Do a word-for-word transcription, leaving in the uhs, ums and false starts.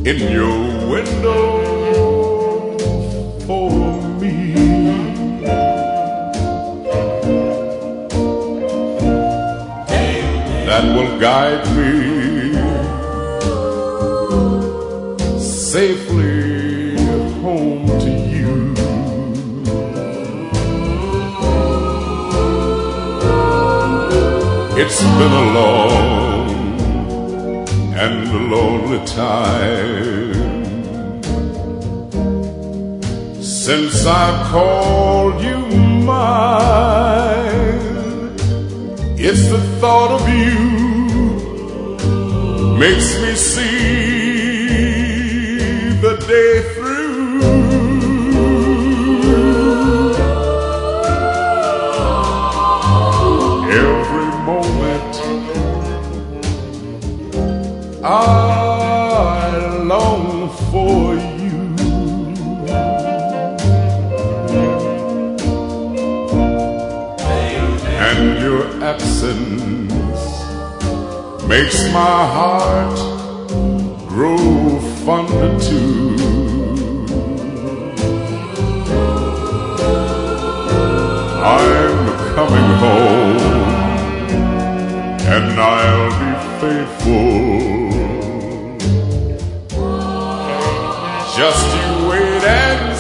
in your window for me. That will guide me safely home to you. It's been a long and a lonely time since I called you mine. It's the thought of you makes me see the day through. Every moment I long for you. And your absence makes my heart grow fonder too. I'm coming home and I'll be faithful. Just you wait and